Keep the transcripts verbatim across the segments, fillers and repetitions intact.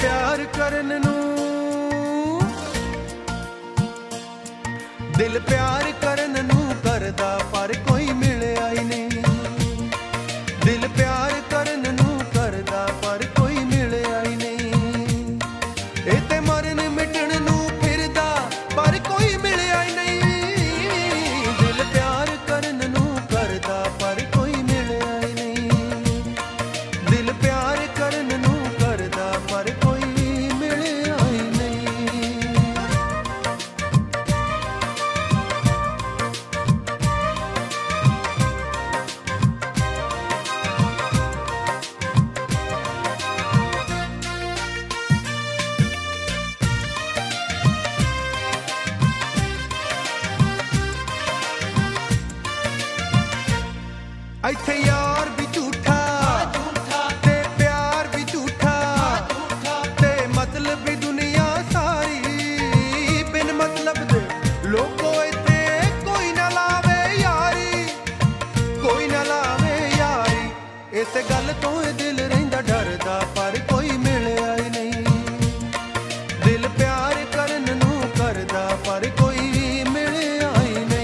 प्यार करन नू, दिल प्यार करन नू करदा पर कोई मिलिया ही नहीं। दिल प्यार करन नू करदा पर कोई मिलिया ही नहीं। ए ते मरन मिटण नू फिरदा पर कोई मिलिया ही नहीं। दिल प्यार करन नू करदा पर कोई मिलिया ही नहीं। दिल प्यार करन नू करदा पर कोई मिलिया ही नहीं। ਇੱਥੇ यार भी झूठा ते प्यार भी झूठा ते मतलब भी दुनिया सारी बिन मतलब दे लोगों इत्थे कोई ना लावे यारी, कोई ना लावे यारी। इस गल तो दिल रहिंदा डरदा पर कोई मिलिया ही नहीं। दिल प्यार करन नू करदा पर कोई मिलिया ही नहीं।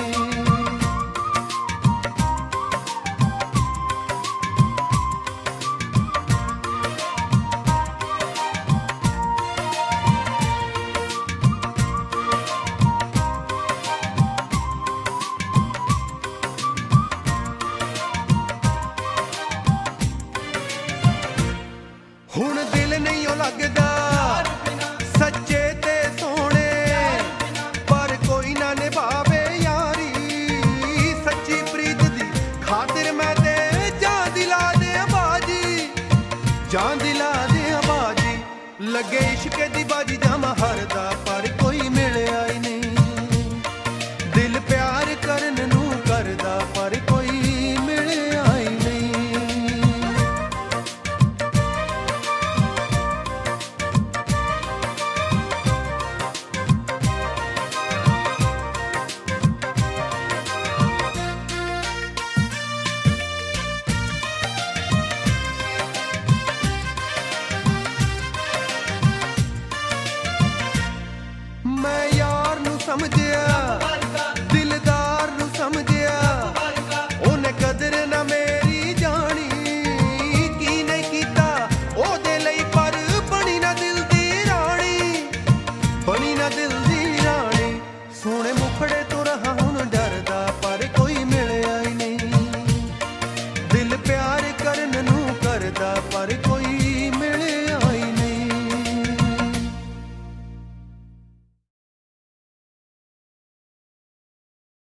हुण दिल नहीं ओ लगदा सच्चे ते सोहणे पर कोई ना निभावे यारी। सच्ची प्रीत दी खातिर मैं ते जान दिला दे बाजी, जान दिला दे बाजी। लगे इश्क दी बाजी जामा